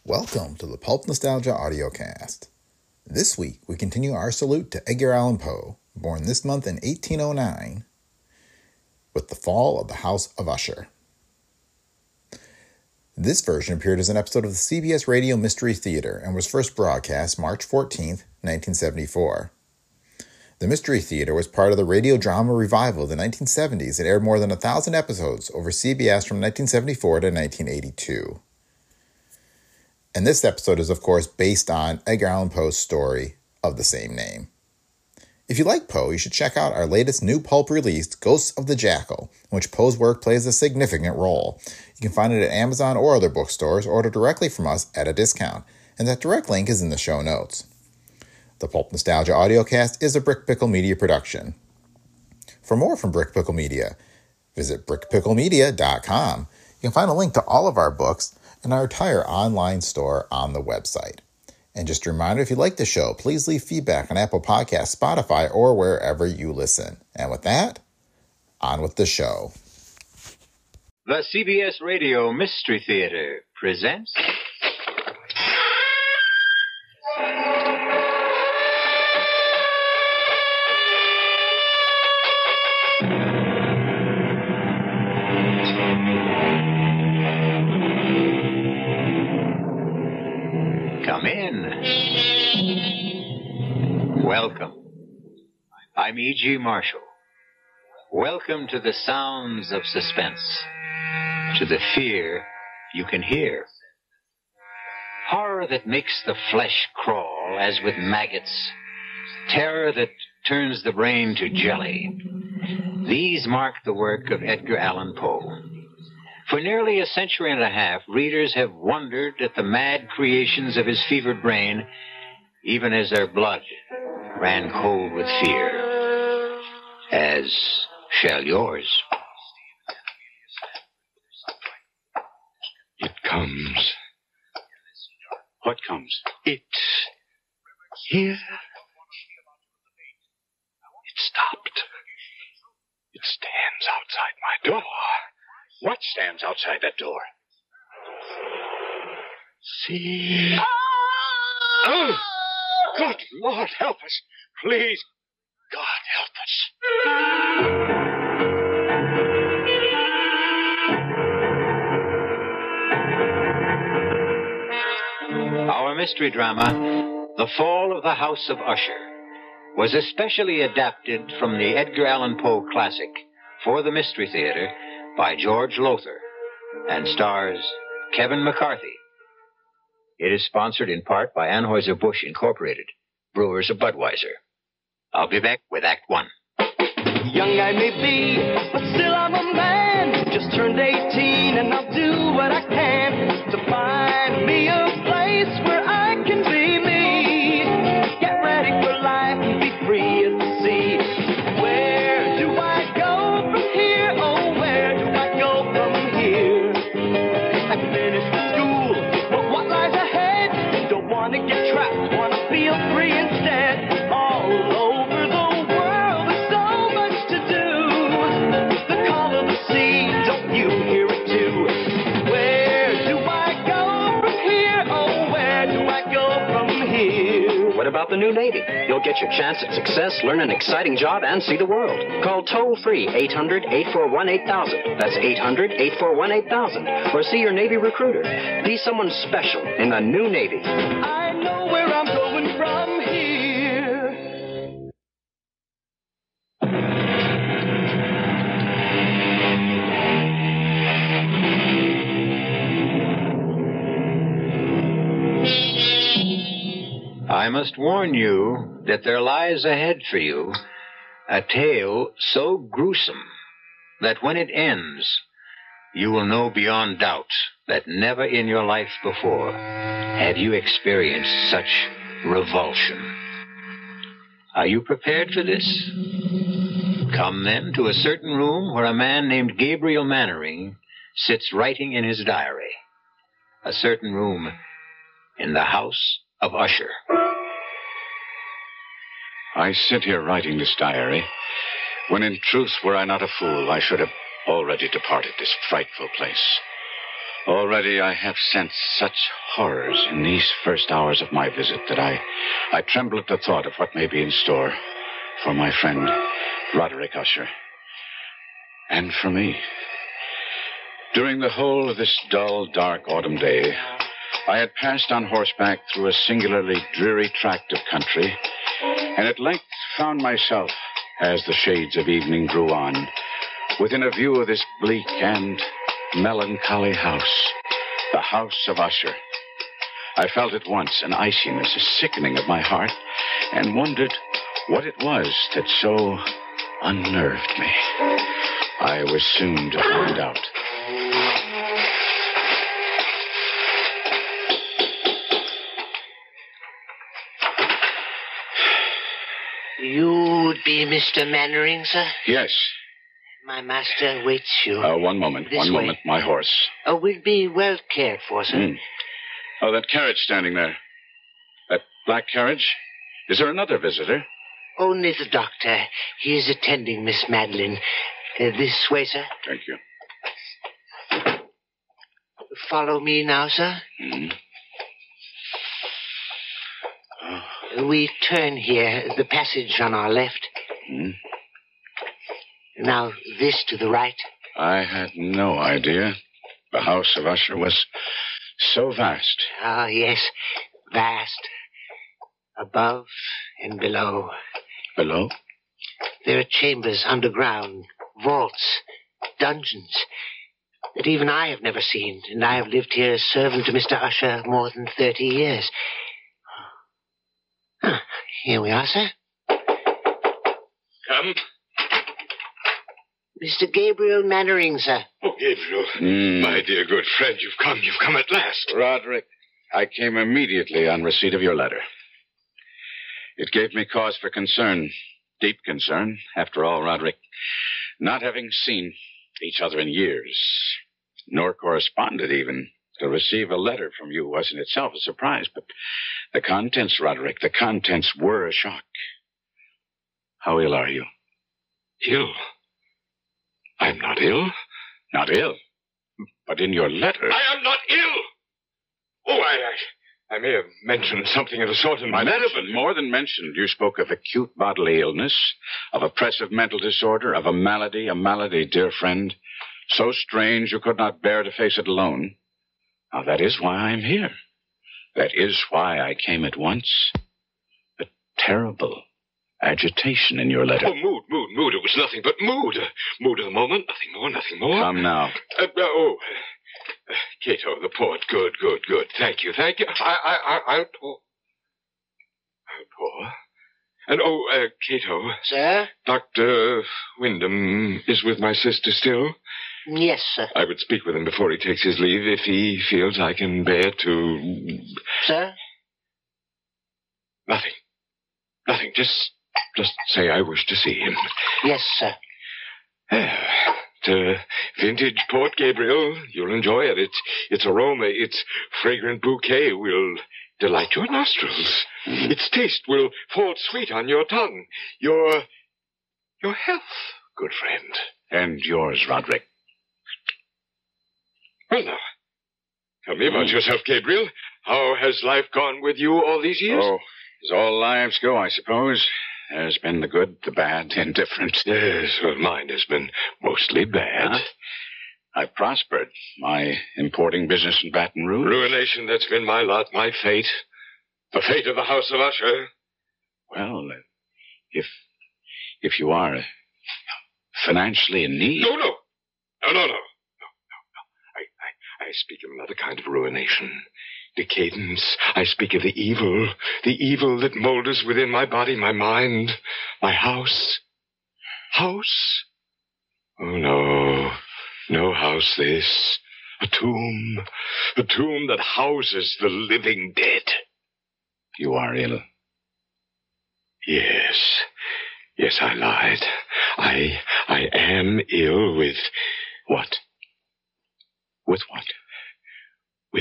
Welcome to the Pulp Nostalgia Audiocast. This week, we continue our salute to Edgar Allan Poe, born this month in 1809, with The Fall of the House of Usher. This version appeared as an episode of the CBS Radio Mystery Theater and was first broadcast March 14, 1974. The Mystery Theater was part of the radio drama revival of the 1970s. It aired more than 1,000 episodes over CBS from 1974 to 1982. And this episode is, of course, based on Edgar Allan Poe's story of the same name. If you like Poe, you should check out our latest new pulp release, Ghosts of the Jackal, in which Poe's work plays a significant role. You can find it at Amazon or other bookstores, or order directly from us at a discount, and that direct link is in the show notes. The Pulp Nostalgia Audiocast is a Brick Pickle Media production. For more from Brick Pickle Media, visit brickpicklemedia.com. You can find a link to all of our books and our entire online store on the website. And just a reminder, if you like the show, please leave feedback on Apple Podcasts, Spotify, or wherever you listen. And with that, on with the show. The CBS Radio Mystery Theater presents... Come in. Welcome. I'm E.G. Marshall. Welcome to the sounds of suspense, to the fear you can hear. Horror that makes the flesh crawl as with maggots. Terror that turns the brain to jelly. These mark the work of Edgar Allan Poe. For nearly a century and a half, readers have wondered at the mad creations of his fevered brain, even as their blood ran cold with fear, as shall yours. It comes. What comes? It. Here. It stopped. It stands outside my door. What stands outside that door? See? Oh! Good Lord, help us. Please, God, help us. Our mystery drama, The Fall of the House of Usher, was especially adapted from the Edgar Allan Poe classic for the Mystery Theater by George Lothar, and stars Kevin McCarthy. It is sponsored in part by Anheuser-Busch Incorporated, brewers of Budweiser. I'll be back with Act One. Young I may be, but still I'm a man. Just turned 18 and I'll do what I can to find me a place where I can be me. Get ready for life and be free as the sea. Where do I go from here? Oh, where do I go from here? I finished school, but what lies ahead? Don't want to get trapped, want to feel free instead. All over the world, there's so much to do. The call of the sea, don't you hear it too? Where do I go from here? Oh, where do I go from here? What about the new Navy? You'll get your chance at success, learn an exciting job, and see the world. Call toll-free 800-841-8000. That's 800-841-8000. Or see your Navy recruiter. Be someone special in the new Navy. I know where I'm going from here. I must warn you that there lies ahead for you a tale so gruesome that when it ends, you will know beyond doubt that never in your life before have you experienced such revulsion. Are you prepared for this? Come then to a certain room where a man named Gabriel Mannering sits writing in his diary. A certain room in the House of Usher. I sit here writing this diary, when in truth, were I not a fool, I should have already departed this frightful place. Already I have sensed such horrors in these first hours of my visit that I tremble at the thought of what may be in store for my friend Roderick Usher. And for me. During the whole of this dull, dark autumn day, I had passed on horseback through a singularly dreary tract of country, and at length found myself, as the shades of evening drew on, within a view of this bleak and melancholy house, the house of Usher. I felt at once an iciness, a sickening of my heart, and wondered what it was that so unnerved me. I was soon to find out. You would be Mr. Mannering, sir? Yes. My master waits you. One moment, my horse. We'll be well cared for, sir. Oh, that carriage standing there. That black carriage? Is there another visitor? Only the doctor. He is attending Miss Madeline. This way, sir. Thank you. Follow me now, sir. We turn here, the passage on our left. Now, this to the right. I had no idea the house of Usher was so vast. Ah, yes, vast. Above and below. Below? There are chambers underground, vaults, dungeons that even I have never seen, and I have lived here as servant to Mr. Usher more than 30 years. Here we are, sir. Come. Mr. Gabriel Mannering, sir. Oh, Gabriel, my dear good friend, you've come at last. Roderick, I came immediately on receipt of your letter. It gave me cause for concern, deep concern. After all, Roderick, not having seen each other in years, nor corresponded even, to receive a letter from you was in itself a surprise. But the contents, Roderick, the contents were a shock. How ill are you? Ill? I'm not ill. Not ill? But in your letter... I am not ill! Oh, I may have mentioned something of the sort in my letter, but... More than mentioned. You spoke of acute bodily illness, of oppressive mental disorder, of a malady, dear friend, so strange you could not bear to face it alone. Now, that is why I'm here. That is why I came at once. The terrible agitation in your letter. Oh, mood. It was nothing but mood. Mood of the moment, nothing more. Come now. Cato, the poet. Good. Thank you. I'll pour. And, Cato. Sir? Dr. Wyndham is with my sister still? Yes, sir. I would speak with him before he takes his leave if he feels I can bear to... Sir? Nothing. Just say I wish to see him. Yes, sir. The vintage Port Gabriel. You'll enjoy it. Its aroma, its fragrant bouquet will delight your nostrils. Its taste will fall sweet on your tongue. Your health, good friend. And yours, Roderick. Well, now, tell me about yourself, Gabriel. How has life gone with you all these years? Oh, as all lives go, I suppose. There's been the good, the bad, the indifferent. Yes, well, mine has been mostly bad. Huh? I've prospered. My importing business in Baton Rouge. Ruination, that's been my lot, my fate. The fate of the House of Usher. Well, if you are financially in need... No. I speak of another kind of ruination. Decadence. I speak of the evil that molders within my body, my mind, my house. House? Oh, no house this. A tomb that houses the living dead. You are ill. Yes, I lied. I am ill with what? With what? With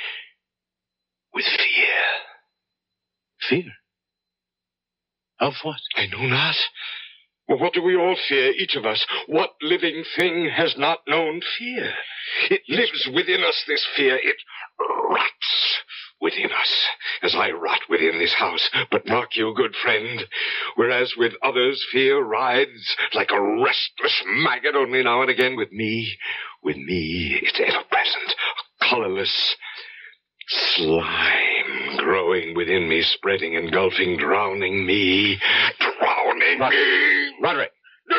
fear. Fear? Of what? I know not. Well, what do we all fear, each of us? What living thing has not known fear? It lives within us, this fear. It rots within us, as I rot within this house. But mark you, good friend, whereas with others fear rides like a restless maggot, only now and again with me, it's ever present, a colorless slime growing within me, spreading, engulfing, drowning me, me. Roderick! No.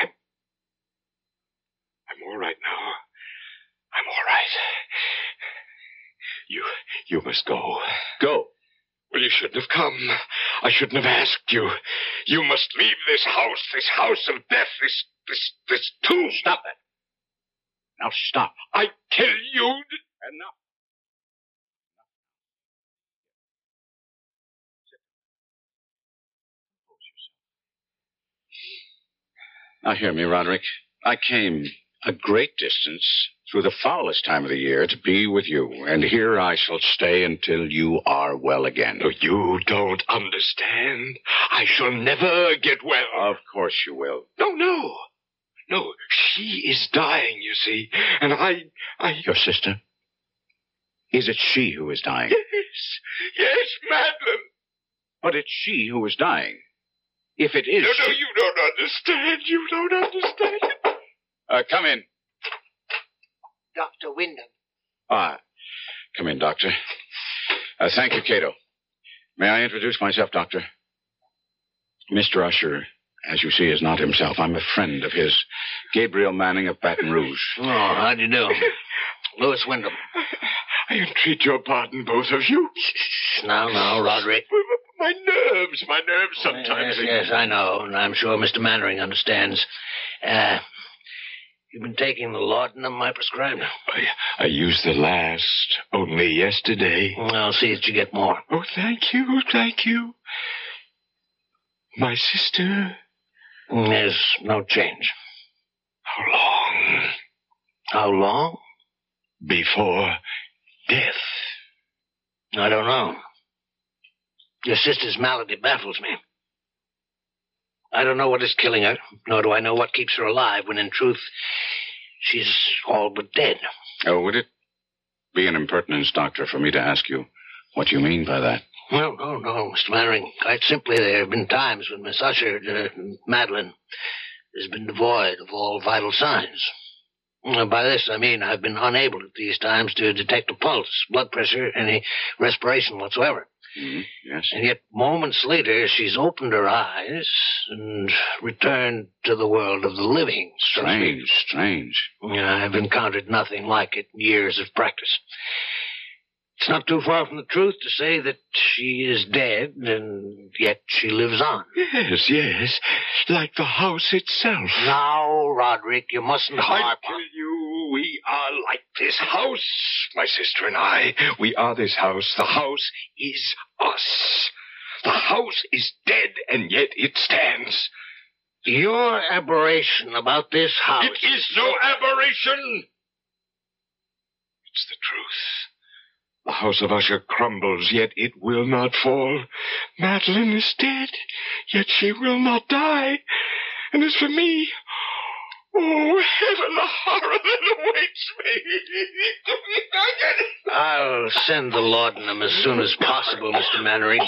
I'm all right now. I'm all right. You must go. Go. Well, you shouldn't have come. I shouldn't have asked you. You must leave this house of death, this tomb. Stop that. Now stop. I tell you. Enough. Now hear me, Roderick. I came a great distance through the foulest time of the year to be with you, and here I shall stay until you are well again. No, you don't understand. I shall never get well. Of course you will. No, she is dying, you see, and I... Your sister? Is it she who is dying? Yes, Madeline. But it's she who is dying. If it is... No, you don't understand. You don't understand. Come in. Dr. Wyndham. Come in, Doctor. Thank you, Cato. May I introduce myself, Doctor? Mr. Usher, as you see, is not himself. I'm a friend of his, Gabriel Manning of Baton Rouge. Oh, how do you do? Louis Wyndham. I entreat your pardon, both of you. Now, Roderick. My nerves sometimes... Yes, I know, and I'm sure Mr. Mannering understands. You've been taking the laudanum I prescribed? I used the last only yesterday. I'll see that you get more. Oh, thank you. My sister? There's no change. How long? How long? Before death. I don't know. Your sister's malady baffles me. I don't know what is killing her, nor do I know what keeps her alive, when in truth, she's all but dead. Oh, would it be an impertinence, Doctor, for me to ask you what you mean by that? No, Mr. Mannering. Quite simply, there have been times when Miss Usher, Madeline, has been devoid of all vital signs. By this, I mean I've been unable at these times to detect a pulse, blood pressure, any respiration whatsoever. Mm-hmm. Yes. And yet, moments later, she's opened her eyes and returned to the world of the living. Strange. I've encountered nothing like it in years of practice. It's not too far from the truth to say that she is dead, and yet she lives on. Yes, like the house itself. Now, Roderick, you mustn't harp I tell you, we are like this house, my sister and I. We are this house. The house is us. The house is dead, and yet it stands. Your aberration about this house... It is no aberration. It's the truth. The house of Usher crumbles, yet it will not fall. Madeline is dead, yet she will not die. And as for me, oh, heaven, the horror that awaits me. I'll send the laudanum as soon as possible, Mr. Mannering.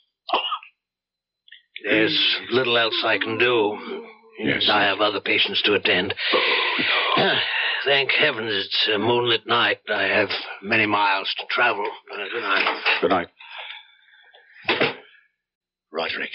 There's little else I can do. Yes. I have other patients to attend. Thank heavens it's a moonlit night. I have many miles to travel. Good night. Good night. Roderick.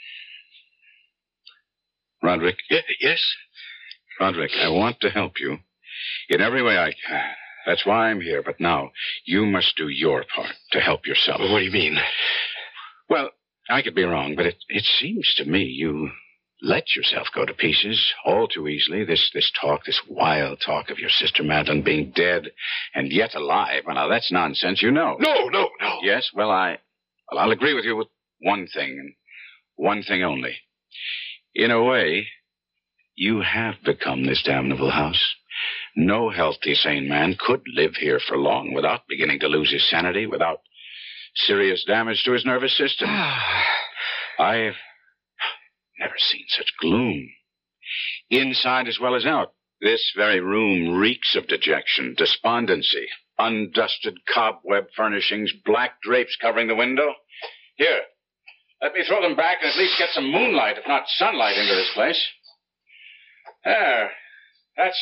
Yes? Roderick, I want to help you in every way I can. That's why I'm here. But now, you must do your part to help yourself. What do you mean? Well, I could be wrong, but it seems to me you let yourself go to pieces all too easily. This wild talk of your sister Madeline being dead and yet alive. Well, now, that's nonsense, you know. No. Yes, well, I'll agree with you with one thing, and one thing only. In a way, you have become this damnable house. No healthy, sane man could live here for long without beginning to lose his sanity, without serious damage to his nervous system. I've never seen such gloom, inside as well as out. This very room reeks of dejection, despondency, undusted cobweb furnishings, black drapes covering the window. Here, let me throw them back and at least get some moonlight, if not sunlight, into this place. There. That's...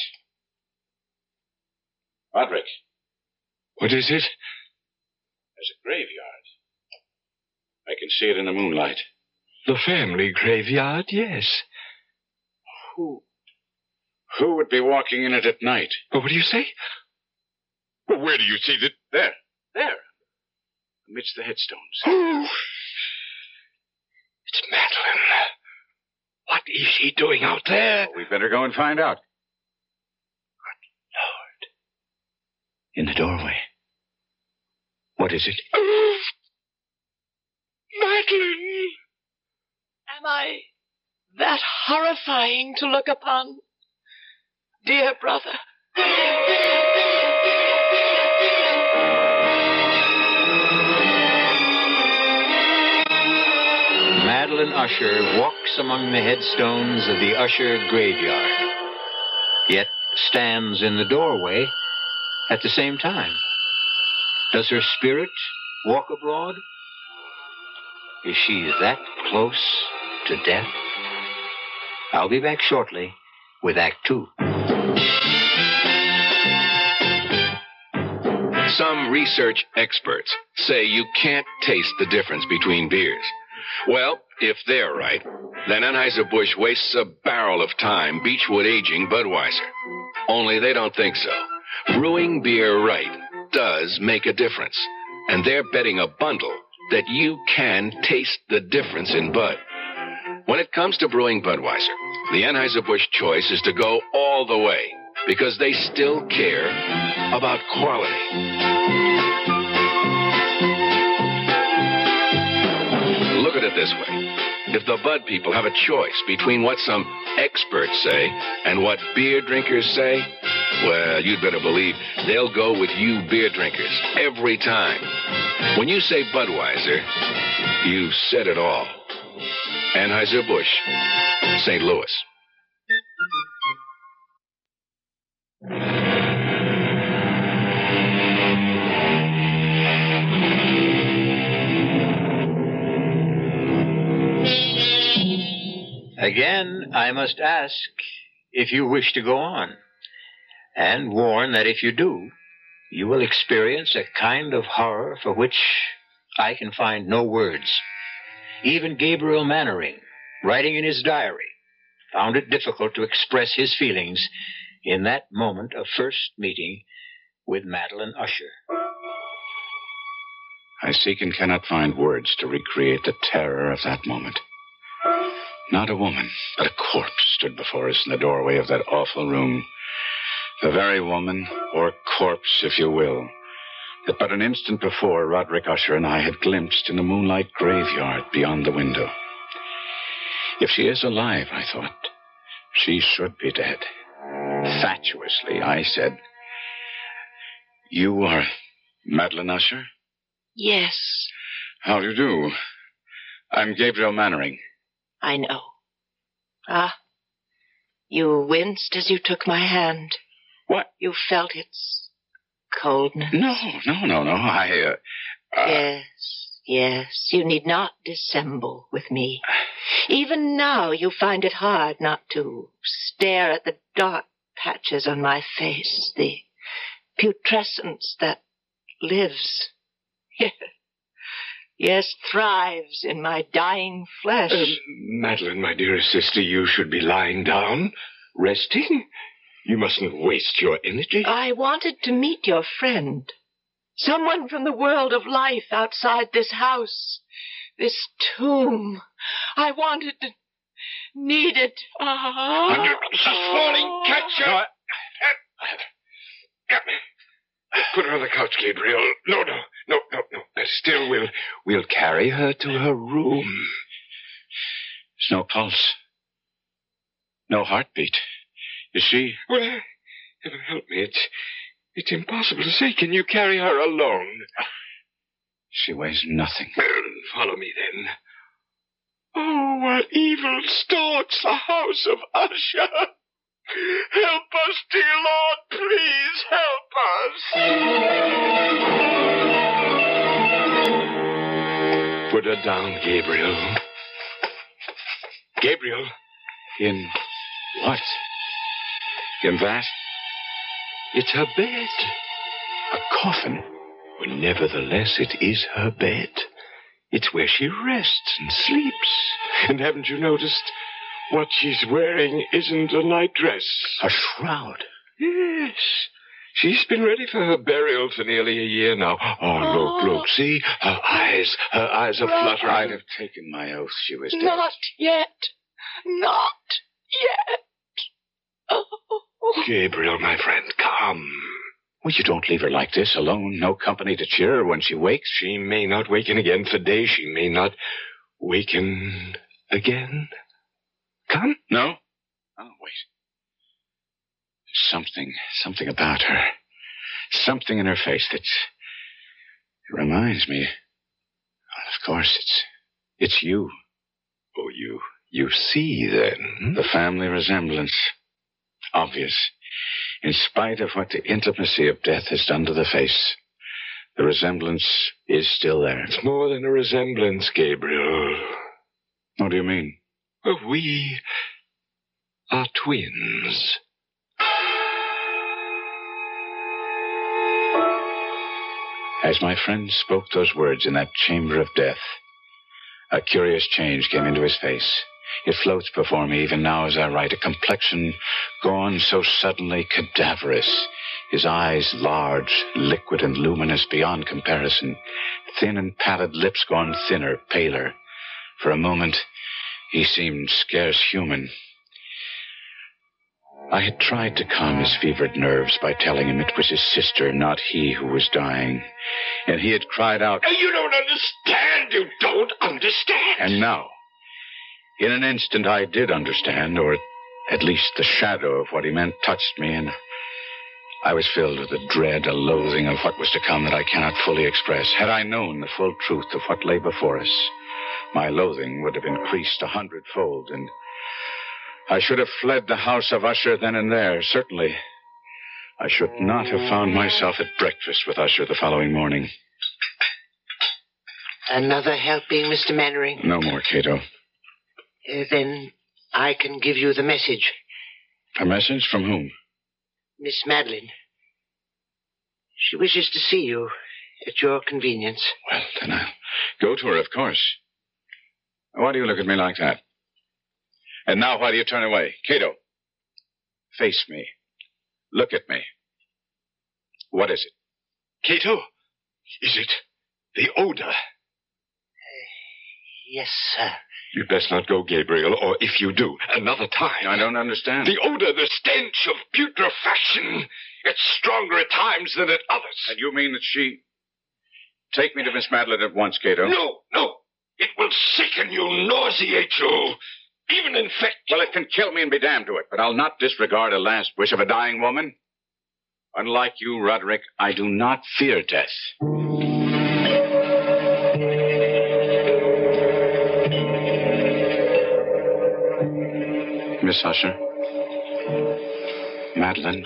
Roderick. What is it? There's a graveyard. I can see it in the moonlight. The family graveyard, yes. Who would be walking in it at night? What do you say? Well, where do you see that? There. Amidst the headstones. Oh, it's Madeline. What is she doing out there? Well, we'd better go and find out. Good Lord. In the doorway. What is it? Madeline! Am I that horrifying to look upon, dear brother? Madeline Usher walks among the headstones of the Usher graveyard, yet stands in the doorway at the same time. Does her spirit walk abroad? Is she that close to death? I'll be back shortly with Act 2. Some research experts say you can't taste the difference between beers. Well, if they're right, then Anheuser-Busch wastes a barrel of time Beechwood aging Budweiser. Only they don't think so. Brewing beer right does make a difference. And they're betting a bundle that you can taste the difference in Bud. When it comes to brewing Budweiser, the Anheuser-Busch choice is to go all the way because they still care about quality. Look at it this way. If the Bud people have a choice between what some experts say and what beer drinkers say, well, you'd better believe they'll go with you beer drinkers every time. When you say Budweiser, you've said it all. Anheuser-Busch, St. Louis. Again, I must ask if you wish to go on, and warn that if you do, you will experience a kind of horror for which I can find no words. Even Gabriel Mannering, writing in his diary, found it difficult to express his feelings in that moment of first meeting with Madeline Usher. I seek and cannot find words to recreate the terror of that moment. Not a woman, but a corpse stood before us in the doorway of that awful room. The very woman, or corpse, if you will, that but an instant before Roderick Usher and I had glimpsed in the moonlight graveyard beyond the window. If she is alive, I thought, she should be dead. Fatuously, I said, "You are Madeline Usher?" Yes. How do you do? I'm Gabriel Mannering. I know. Ah, you winced as you took my hand. What? You felt its coldness. No. Yes, you need not dissemble with me. Even now you find it hard not to stare at the dark patches on my face, the putrescence that lives. Yes, thrives in my dying flesh. Madeline, my dearest sister, you should be lying down, resting. You mustn't waste your energy. I wanted to meet your friend. Someone from the world of life outside this house, this tomb. I wanted to, needed. She's falling. Catch her. Put her on the couch, Gabriel. No. Still, we'll carry her to her room. There's no pulse. No heartbeat. Is she? Well, heaven help me. It's impossible to say. Can you carry her alone? She weighs nothing. Follow me, then. Oh, what evil stalks the house of Usher! Help us, dear Lord, please help us! Put her down, Gabriel. Gabriel? In what? In that? It's her bed. A coffin? Well, nevertheless, it is her bed. It's where she rests and sleeps. And haven't you noticed what she's wearing isn't a nightdress? A shroud? Yes. She's been ready for her burial for nearly a year now. Oh, look, see? Her eyes are fluttering. I'd have taken my oath she was dead. Not yet. Not yet. Oh. Gabriel, my friend, come. Well, you don't leave her like this, alone, no company to cheer her when she wakes. She may not waken again for days. She may not waken again. Come? No? Oh, wait. Something about her. Something in her face that reminds me. Well, of course, it's you. Oh, you see, then? The family resemblance. Obvious. In spite of what the intimacy of death has done to the face, the resemblance is still there. It's more than a resemblance, Gabriel. What do you mean? Well, we are twins. As my friend spoke those words in that chamber of death, a curious change came into his face. It floats before me even now as I write, a complexion gone so suddenly cadaverous, his eyes large, liquid and luminous beyond comparison, thin and pallid lips gone thinner, paler. For a moment, he seemed scarce human. I had tried to calm his fevered nerves by telling him it was his sister, not he, who was dying. And he had cried out, You don't understand! You don't understand! And now, in an instant, I did understand, or at least the shadow of what he meant touched me, and I was filled with a dread, a loathing of what was to come that I cannot fully express. Had I known the full truth of what lay before us, my loathing would have increased 100-fold, and I should have fled the house of Usher then and there. Certainly, I should not have found myself at breakfast with Usher the following morning. Another helping, Mr. Mannering? No more, Cato. Then I can give you the message. A message from whom? Miss Madeline. She wishes to see you at your convenience. Well, then I'll go to her, of course. Why do you look at me like that? And now why do you turn away? Cato, face me. Look at me. What is it? Cato, is it the odor? Yes, sir. You'd best not go, Gabriel, or if you do, another time. I don't understand. The odor, the stench of putrefaction. It's stronger at times than at others. And you mean that she... Take me to Miss Madeline at once, Cato. No. It will sicken you, nauseate you, even infect you. Well, it can kill me and be damned to it, but I'll not disregard a last wish of a dying woman. Unlike you, Roderick, I do not fear death. Miss Usher? Madeline?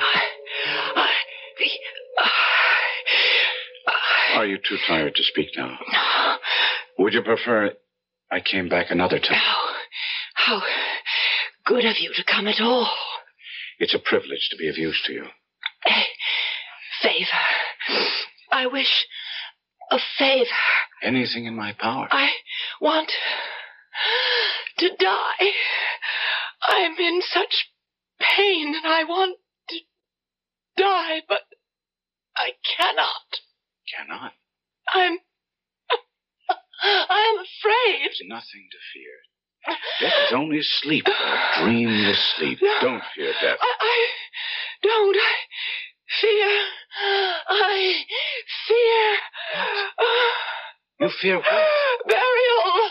Are you too tired to speak now? No. Would you prefer I came back another time? How good of you to come at all. It's a privilege to be of use to you. A favor. I wish a favor. Anything in my power. I want to die. I'm in such pain and I want to die, but I cannot. Cannot? I'm afraid. There's nothing to fear. Death is only sleep, a dreamless sleep. No. Don't fear death. I don't. I fear. You fear what? Burial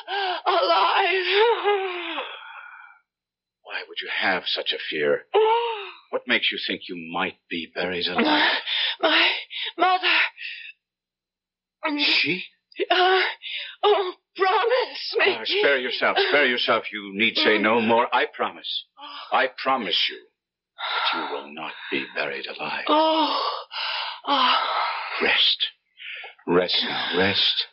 alive. Why would you have such a fear? What makes you think you might be buried alive? My mother. She? Oh, Promise me. Spare yourself. Spare yourself. You need say no more. I promise. I promise you that you will not be buried alive. Rest. Rest now. Rest.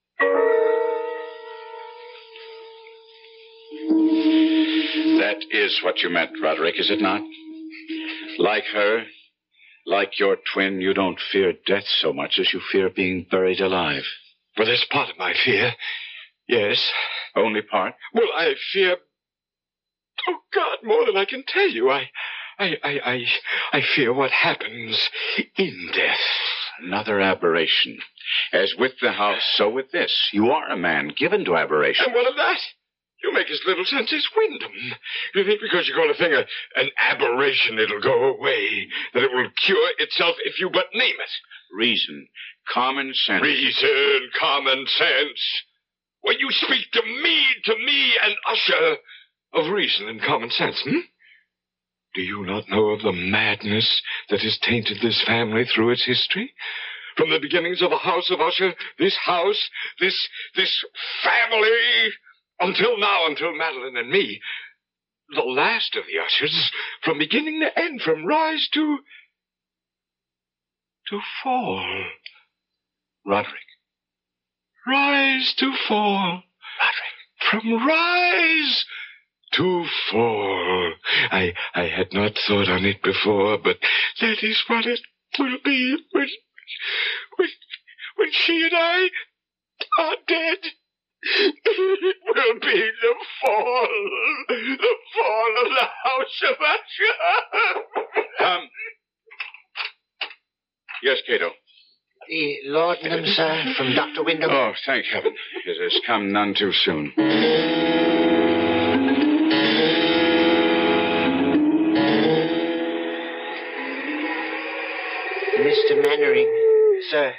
That is what you meant, Roderick, is it not? Like her, like your twin, you don't fear death so much as you fear being buried alive. Well, that's part of my fear. Yes. Only part? Well, I fear... Oh, God, more than I can tell you. I fear what happens in death. Another aberration. As with the house, so with this. You are a man given to aberration. And what of that? You make as little sense as Wyndham. You think because you're going to think an aberration it'll go away, that it will cure itself if you but name it. Reason, common sense. Reason, common sense. When you speak to me, an usher of reason and common sense, Do you not know of the madness that has tainted this family through its history? From the beginnings of the House of Usher, this house, this family... Until now, until Madeline and me, the last of the Ushers, from beginning to end, from rise to fall. Roderick. Rise to fall. Roderick. From rise to fall. I had not thought on it before, but that is what it will be when she and I are dead. It will be the fall of the House of Usher. Yes, Cato. The laudanum, sir, from Dr. Wyndham. Oh, thank heaven. It has come none too soon. Mr. Mannering, sir.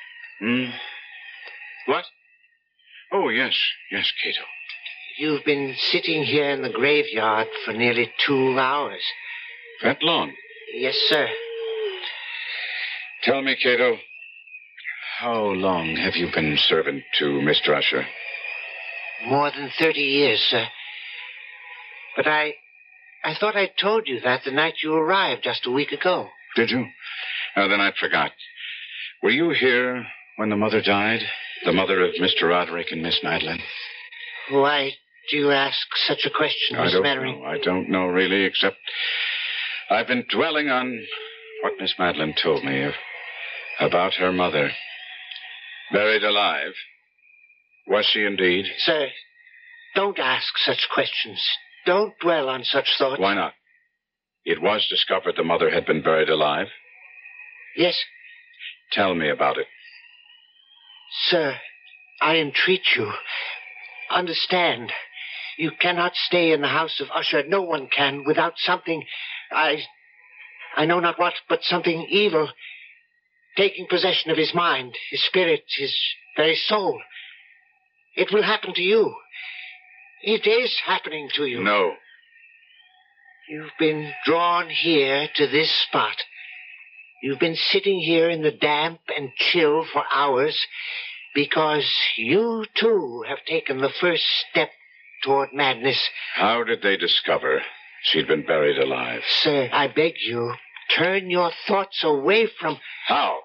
What? Oh, yes. Yes, Cato. You've been sitting here in the graveyard for nearly 2 hours. That long? Yes, sir. Tell me, Cato, how long have you been servant to Mr. Usher? More than 30 years, sir. But I thought I told you that the night you arrived just a week ago. Did you? Oh, then I forgot. Were you here when the mother died? The mother of Mr. Roderick and Miss Madeline? Why do you ask such a question, Miss Mannering? I don't know, really, except I've been dwelling on what Miss Madeline told me about her mother. Buried alive. Was she indeed? Sir, don't ask such questions. Don't dwell on such thoughts. Why not? It was discovered the mother had been buried alive? Yes. Tell me about it. Sir, I entreat you. Understand. You cannot stay in the House of Usher. No one can without something... I know not what, but something evil taking possession of his mind, his spirit, his very soul. It will happen to you. It is happening to you. No. You've been drawn here to this spot. You've been sitting here in the damp and chill for hours because you, too, have taken the first step toward madness. How did they discover she'd been buried alive? Sir, I beg you, turn your thoughts away from... How?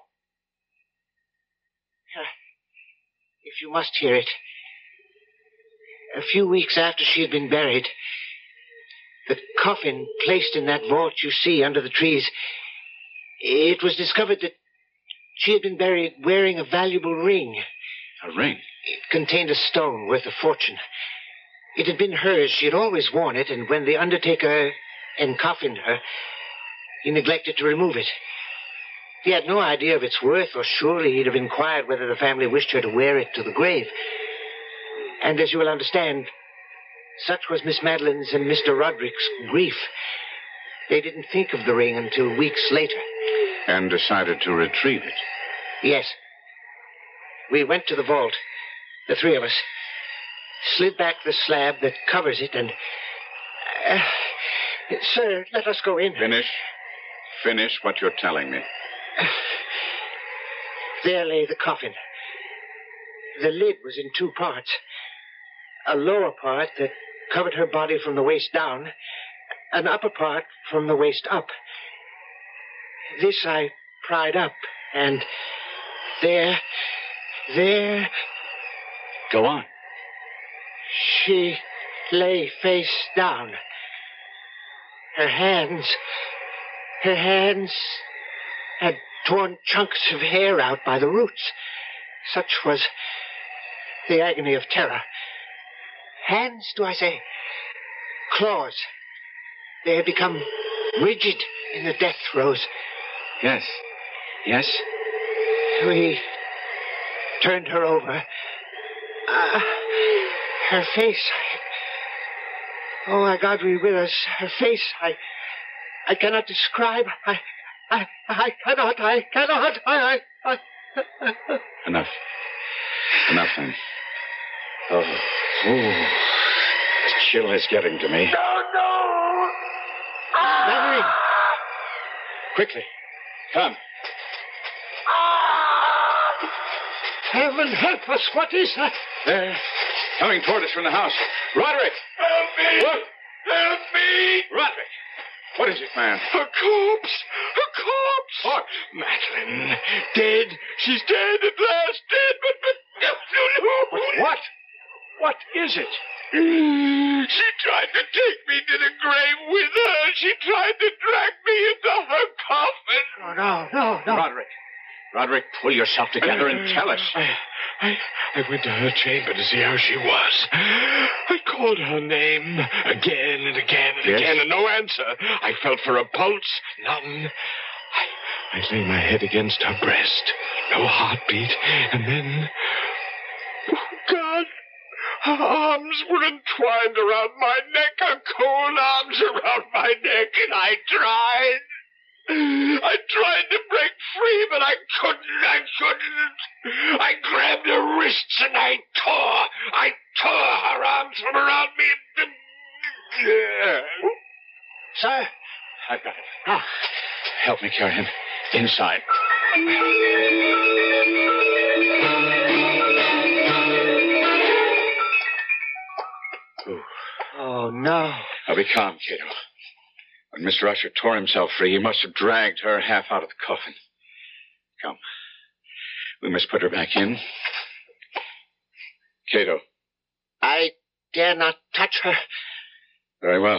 If you must hear it. A few weeks after she had been buried, the coffin placed in that vault you see under the trees, it was discovered that she had been buried wearing a valuable ring. A ring? It contained a stone worth a fortune. It had been hers. She had always worn it, and when the undertaker encoffined her, he neglected to remove it. He had no idea of its worth, or surely he'd have inquired whether the family wished her to wear it to the grave. And as you will understand, such was Miss Madeline's and Mr. Roderick's grief. They didn't think of the ring until weeks later. And decided to retrieve it? Yes. We went to the vault, the three of us, slid back the slab that covers it, and... Sir, let us go in. Finish what you're telling me. There lay the coffin. The lid was in two parts. A lower part that covered her body from the waist down, an upper part from the waist up. This I pried up, and there... Go on. She lay face down. Her hands had torn chunks of hair out by the roots. Such was the agony of terror. Hands, do I say? Claws. They had become rigid in the death throes. Yes. Yes? We turned her over. Her face. Oh, my God, be with us. Her face, I cannot describe. I cannot. Enough. Enough, then. Oh. The chill is getting to me. No! Mary! Quickly. Come. Heaven help us. What is that? There. Coming toward us from the house. Roderick! Help me! Look! Help me! Roderick! What is it, man? A corpse! A corpse! What? Madeline. Dead. She's dead at last. Dead, but... What? What is it? She tried to take me to the grave with her. She tried to drag me into her coffin. No. Roderick, pull yourself together and tell us. I went to her chamber to see how she was. I called her name again and again and again, and no answer. I felt for a pulse, none. I lay my head against her breast, no heartbeat, and then... Oh, God! Her arms were entwined around my neck, her cold arms around my neck, and I tried. I tried to break free, but I couldn't. I grabbed her wrists and I tore her arms from around me. Sir? I've got it. Help me carry him inside. Oh, no. Now be calm, Cato. When Mr. Usher tore himself free, he must have dragged her half out of the coffin. Come. We must put her back in. Cato. I dare not touch her. Very well.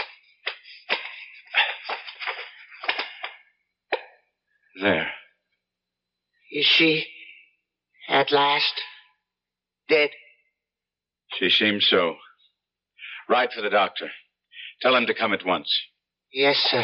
There. Is she at last dead? She seems so. Ride for the doctor. Tell him to come at once. Yes, sir.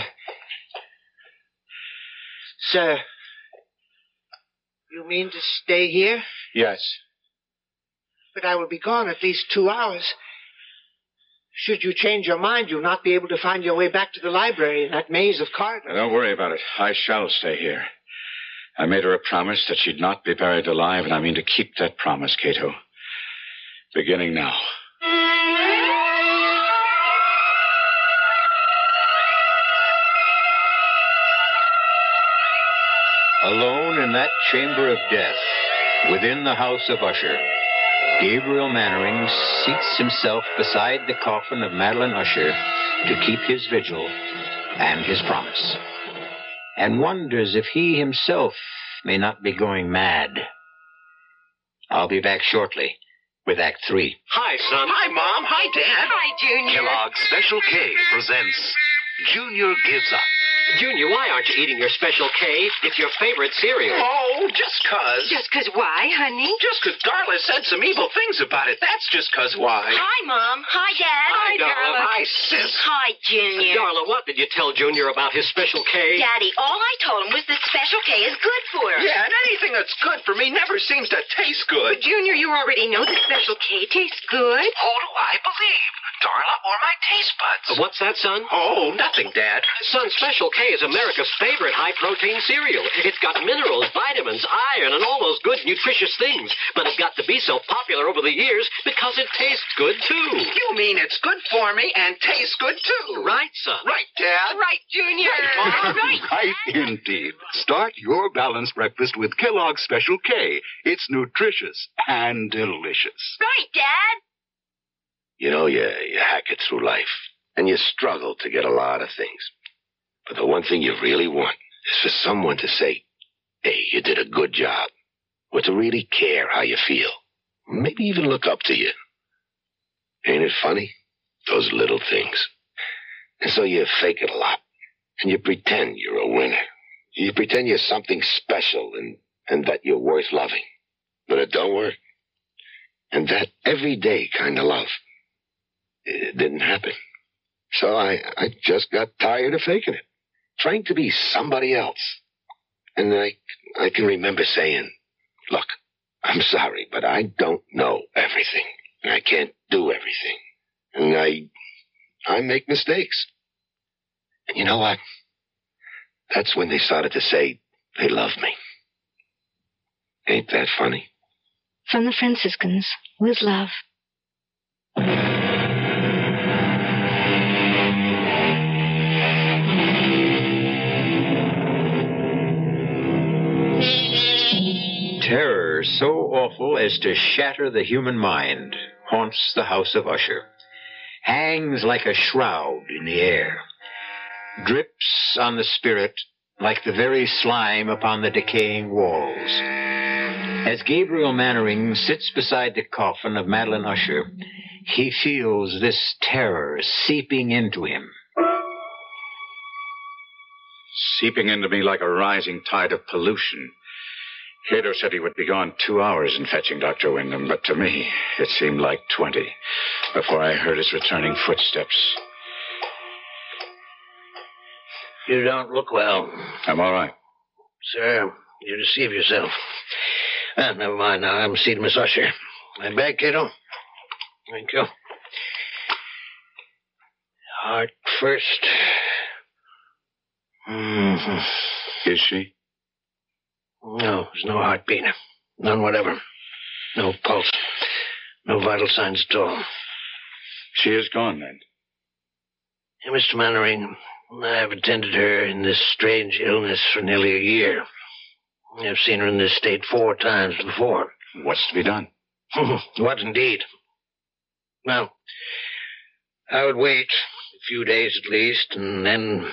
Sir, you mean to stay here? Yes. But I will be gone at least 2 hours. Should you change your mind, you'll not be able to find your way back to the library in that maze of corridors. Now, don't worry about it. I shall stay here. I made her a promise that she'd not be buried alive, and I mean to keep that promise, Cato. Beginning now. Alone in that chamber of death, within the house of Usher, Gabriel Mannering seats himself beside the coffin of Madeline Usher to keep his vigil and his promise, and wonders if he himself may not be going mad. I'll be back shortly with Act 3. Hi, son. Hi, Mom. Hi, Dad. Hi, Junior. Kellogg's Special K presents Junior Gives Up. Junior, why aren't you eating your Special K? It's your favorite cereal. Oh, just 'cause. Just 'cause why, honey? Just 'cause Darla said some evil things about it. That's just 'cause why. Hi, Mom. Hi, Dad. Hi, Darla. Hi, sis. Hi, Junior. Darla, what did you tell Junior about his Special K? Daddy, all I told him was that Special K is good for us. Yeah, and anything that's good for me never seems to taste good. But, Junior, you already know that Special K tastes good. Who do I believe? Darla or my taste buds? What's that, son? Oh, nothing, Dad. Son, Special K is America's favorite high-protein cereal. It's got minerals, vitamins, iron, and all those good, nutritious things. But it got to be so popular over the years because it tastes good, too. You mean it's good for me and tastes good, too? Right, son. Right, Dad. Right, Junior. Right, indeed. Start your balanced breakfast with Kellogg's Special K. It's nutritious and delicious. Right, Dad. You know, you hack it through life, and you struggle to get a lot of things. But the one thing you really want is for someone to say, hey, you did a good job, or to really care how you feel. Maybe even look up to you. Ain't it funny? Those little things. And so you fake it a lot, and you pretend you're a winner. You pretend you're something special and that you're worth loving. But it don't work. And that everyday kind of love, it didn't happen. So I just got tired of faking it, trying to be somebody else. And I can remember saying, look, I'm sorry, but I don't know everything. And I can't do everything. And I make mistakes. And you know what? That's when they started to say they love me. Ain't that funny? From the Franciscans, with love. Terror so awful as to shatter the human mind haunts the house of Usher, hangs like a shroud in the air, drips on the spirit like the very slime upon the decaying walls. As Gabriel Mannering sits beside the coffin of Madeline Usher, he feels this terror seeping into him. Seeping into me like a rising tide of pollution. Cato said he would be gone 2 hours in fetching Dr. Wyndham, but to me, it seemed like 20 before I heard his returning footsteps. You don't look well. I'm all right. Sir, you deceive yourself. Never mind now. I'm seeing Miss Usher. My bag, Cato? Thank you. Heart first. Mm-hmm. Is she? No, there's no heartbeat. None whatever. No pulse. No vital signs at all. She is gone, then? Hey, Mr. Mannering, I've attended her in this strange illness for nearly a year. I've seen her in this state 4 times before. What's to be done? What indeed? Well, I would wait a few days at least, and then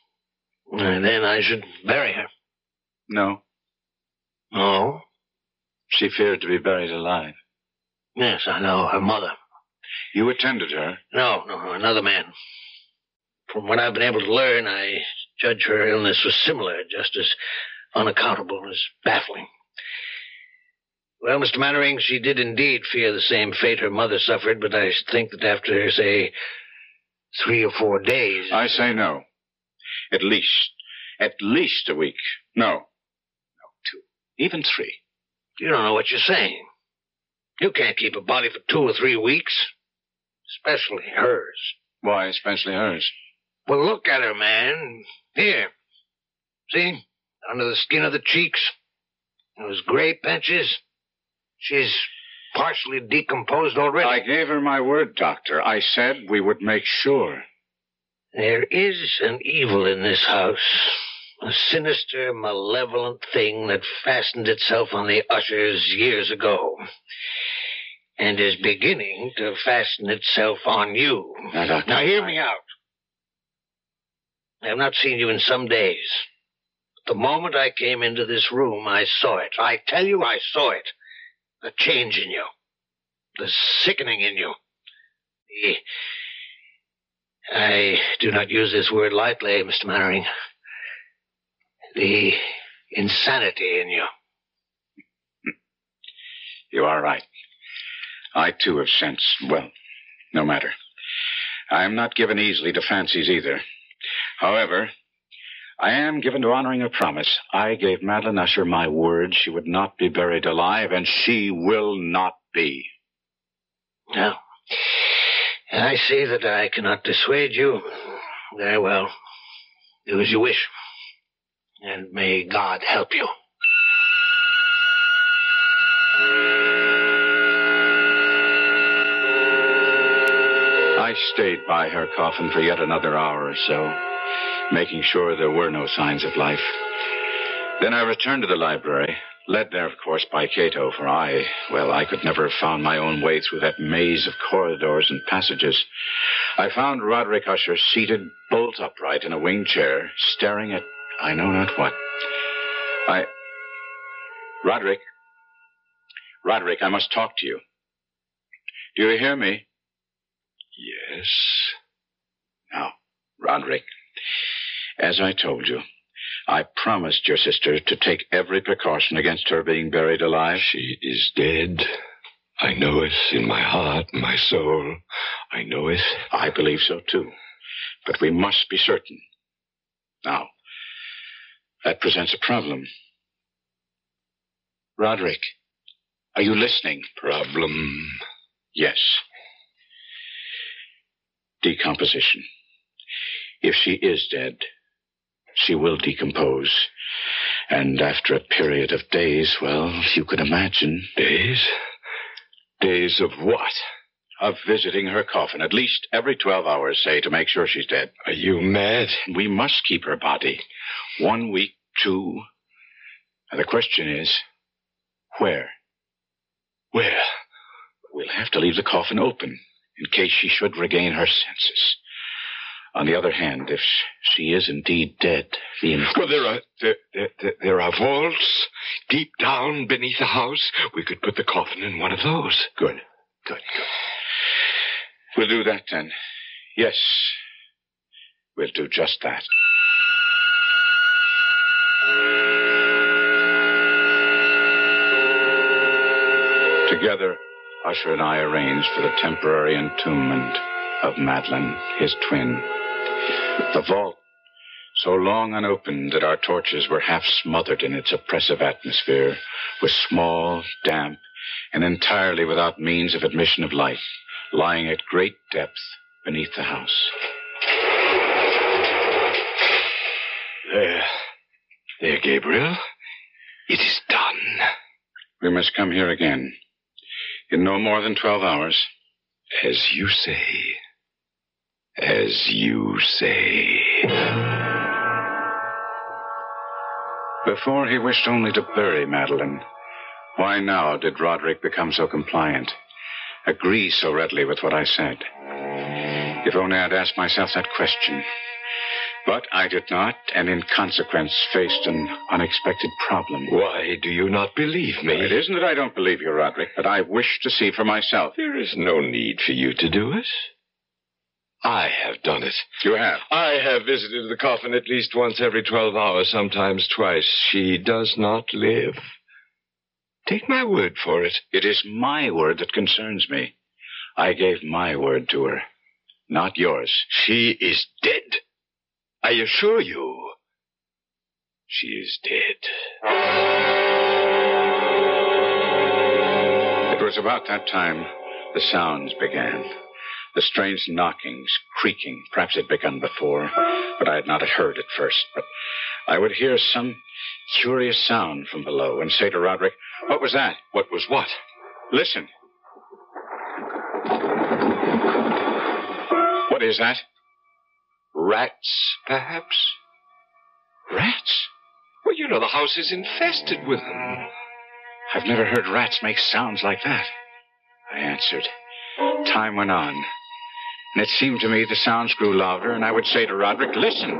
I should bury her. No. Oh? She feared to be buried alive. Yes, I know. Her mother. You attended her? No, another man. From what I've been able to learn, I judge her illness was similar, just as unaccountable as baffling. Well, Mr. Mannering, she did indeed fear the same fate her mother suffered, but I think that after, say, 3 or 4 days... I say no. At least a week. No, 2, even 3. You don't know what you're saying. You can't keep a body for 2 or 3 weeks. Especially hers. Why especially hers? Well, look at her, man. Here. See? Under the skin of the cheeks. Those gray patches. She's partially decomposed already. I gave her my word, Doctor. I said we would make sure. There is an evil in this house. A sinister, malevolent thing that fastened itself on the Ushers years ago. And is beginning to fasten itself on you. Now hear me out. I have not seen you in some days. The moment I came into this room, I saw it. I tell you, I saw it. The change in you. The sickening in you. I do not use this word lightly, Mr. Mannering. The insanity in you. You are right. I, too, have sensed, well, no matter. I am not given easily to fancies either. However, I am given to honoring a promise. I gave Madeline Usher my word she would not be buried alive, and she will not be. No. I see that I cannot dissuade you. Very well. Do as you wish. And may God help you. I stayed by her coffin for yet another hour or so, making sure there were no signs of life. Then I returned to the library, led there, of course, by Cato, for I could never have found my own way through that maze of corridors and passages. I found Roderick Usher seated bolt upright in a wing chair, staring at I know not what. Roderick, I must talk to you. Do you hear me? Yes. Now, Roderick, as I told you, I promised your sister to take every precaution against her being buried alive. She is dead. I know it in my heart, my soul. I know it. I believe so, too. But we must be certain. Now, that presents a problem. Roderick, are you listening? Problem? Yes. Decomposition. If she is dead, she will decompose. And after a period of days, you can imagine. Days? Days of what? Of visiting her coffin, at least every 12 hours, say, to make sure she's dead. Are you mad? We must keep her body. 1 week, 2. And the question is, where? Where? We'll have to leave the coffin open, in case she should regain her senses. On the other hand, if she is indeed dead, Well, there are vaults deep down beneath the house. We could put the coffin in one of those. Good. We'll do that, then. Yes, we'll do just that. Together, Usher and I arranged for the temporary entombment of Madeline, his twin. The vault, so long unopened that our torches were half smothered in its oppressive atmosphere, was small, damp, and entirely without means of admission of light, lying at great depth beneath the house. There, Gabriel. It is done. We must come here again. In no more than 12 hours. As you say. As you say. Before he wished only to bury Madeline, why now did Roderick become so compliant, agree so readily with what I said? If only I'd asked myself that question. But I did not, and in consequence faced an unexpected problem. Why do you not believe me? It isn't that I don't believe you, Roderick, but I wish to see for myself. There is no need for you to do it. I have done it. You have? I have visited the coffin at least once every 12 hours, sometimes twice. She does not live. Take my word for it. It is my word that concerns me. I gave my word to her, not yours. She is dead. I assure you, she is dead. It was about that time the sounds began. The strange knockings, creaking. Perhaps it had begun before, but I had not heard at first. But I would hear some curious sound from below and say to Roderick, "What was that?" What was what? Listen. What is that? Rats, perhaps? Rats? Well, you know the house is infested with them. I've never heard rats make sounds like that. I answered. Time went on, and it seemed to me the sounds grew louder, and I would say to Roderick, "Listen."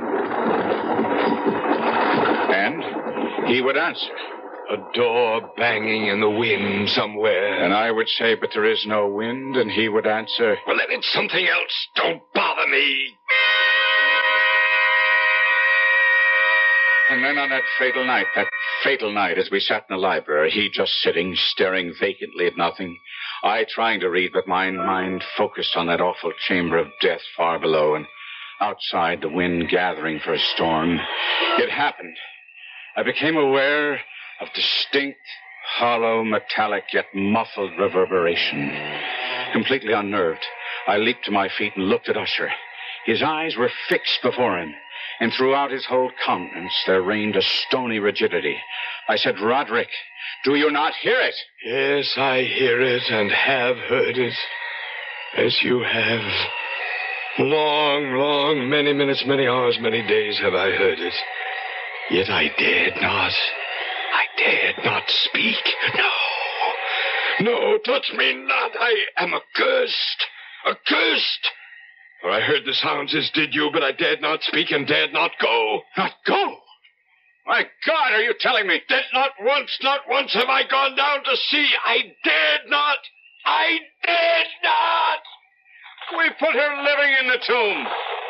And he would answer. A door banging in the wind somewhere. And I would say, "But there is no wind," and he would answer, "Well, then it's something else. Don't bother me." And then on that fatal night as we sat in the library, he just sitting, staring vacantly at nothing, I trying to read, but my mind focused on that awful chamber of death far below, and outside the wind gathering for a storm. It happened. I became aware of distinct, hollow, metallic, yet muffled reverberation. Completely unnerved, I leaped to my feet and looked at Usher. His eyes were fixed before him. and throughout his whole countenance there reigned a stony rigidity. I said, Roderick, do you not hear it? Yes, I hear it and have heard it, as you have. Long, many minutes, many hours, many days have I heard it. Yet I dared not speak. No, touch me not. I am accursed. For I heard the sounds as did you, but I dared not speak and dared not go. Not go? My God, are you telling me? That not once have I gone down to see. I dared not. We put her living in the tomb.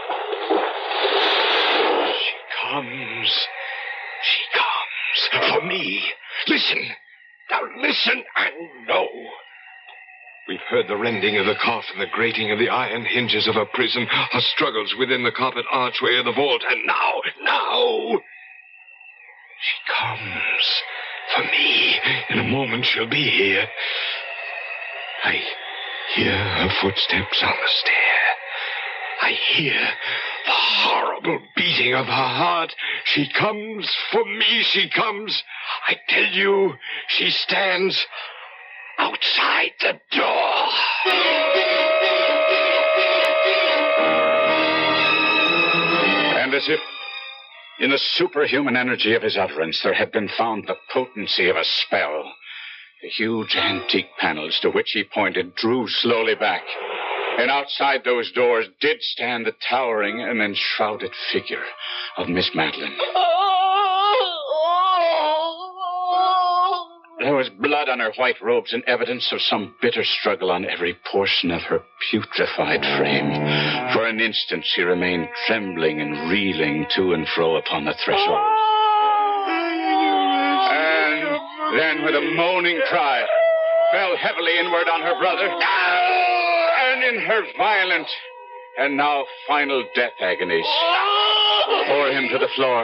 She comes for me. Listen. Now listen and know. We've heard the rending of the coffin, the grating of the iron hinges of her prison, her struggles within the carpet archway of the vault, and now, she comes for me. In a moment she'll be here. I hear her footsteps on the stair. I hear the horrible beating of her heart. She comes for me, she comes. I tell you, she stands outside the door. And as if in the superhuman energy of his utterance there had been found the potency of a spell, the huge antique panels to which he pointed drew slowly back, and outside those doors did stand the towering and enshrouded figure of Miss Madeline. There was blood on her white robes and evidence of some bitter struggle on every portion of her putrefied frame. For an instant she remained trembling and reeling to and fro upon the threshold. And then with a moaning cry, fell heavily inward on her brother, and in her violent and now final death agonies, bore him to the floor.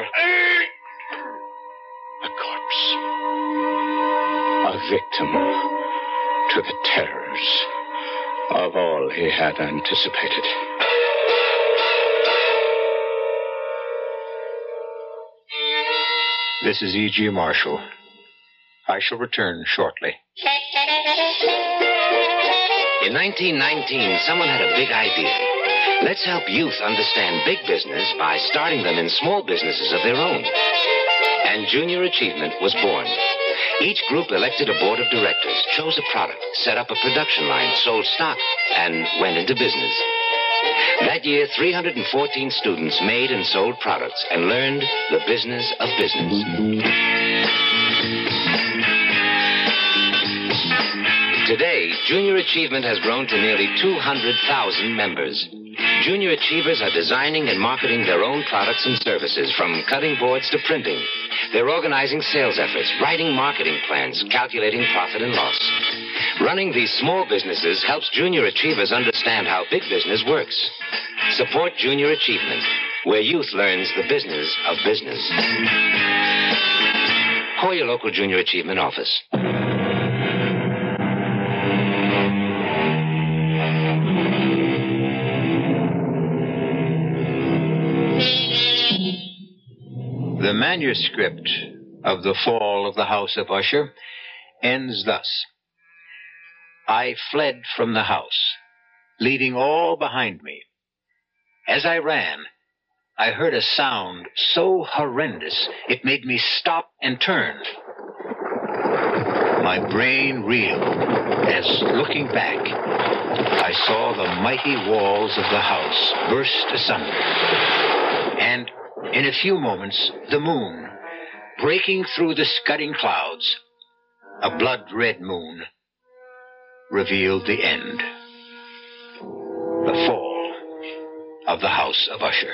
A corpse. A victim to the terrors of all he had anticipated. This is E.G. Marshall. I shall return shortly. In 1919, someone had a big idea. Let's help youth understand big business by starting them in small businesses of their own. And Junior Achievement was born. Each group elected a board of directors, chose a product, set up a production line, sold stock, and went into business. That year, 314 students made and sold products and learned the business of business. Today, Junior Achievement has grown to nearly 200,000 members. Junior Achievers are designing and marketing their own products and services, from cutting boards to printing. They're organizing sales efforts, writing marketing plans, calculating profit and loss. Running these small businesses helps Junior Achievers understand how big business works. Support Junior Achievement, where youth learns the business of business. Call your local Junior Achievement office. The manuscript of The Fall of the House of Usher ends thus. I fled from the house, leaving all behind me. As I ran, I heard a sound so horrendous it made me stop and turn. My brain reeled as, looking back, I saw the mighty walls of the house burst asunder. And in a few moments, the moon, breaking through the scudding clouds, a blood-red moon, revealed the end. The fall of the House of Usher.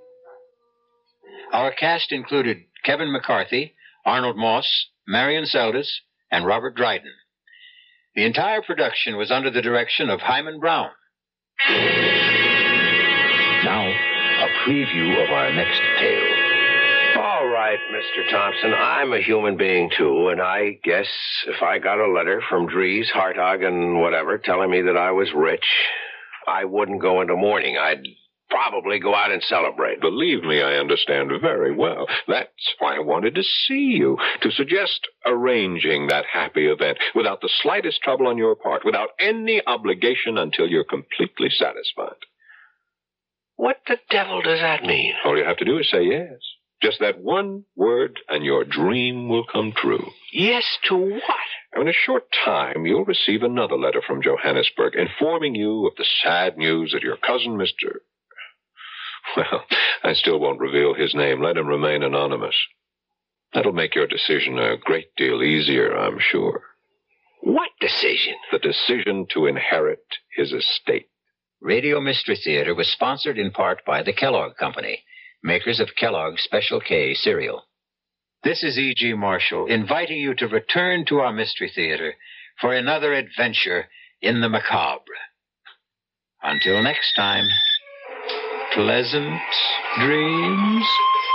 Our cast included Kevin McCarthy, Arnold Moss, Marion Seldes, and Robert Dryden. The entire production was under the direction of Hyman Brown. Now, a preview of our next tale. All right, Mr. Thompson, I'm a human being, too, and I guess if I got a letter from Dries, Hartog, and whatever telling me that I was rich, I wouldn't go into mourning. I'd probably go out and celebrate. Believe me, I understand very well. That's why I wanted to see you, to suggest arranging that happy event without the slightest trouble on your part, without any obligation until you're completely satisfied. What the devil does that mean? All you have to do is say yes. Just that one word, and your dream will come true. Yes to what? In a short time, you'll receive another letter from Johannesburg informing you of the sad news that your cousin, Mr. Well, I still won't reveal his name. Let him remain anonymous. That'll make your decision a great deal easier, I'm sure. What decision? The decision to inherit his estate. Radio Mystery Theater was sponsored in part by the Kellogg Company, makers of Kellogg's Special K cereal. This is E.G. Marshall inviting you to return to our Mystery Theater for another adventure in the macabre. Until next time, pleasant dreams.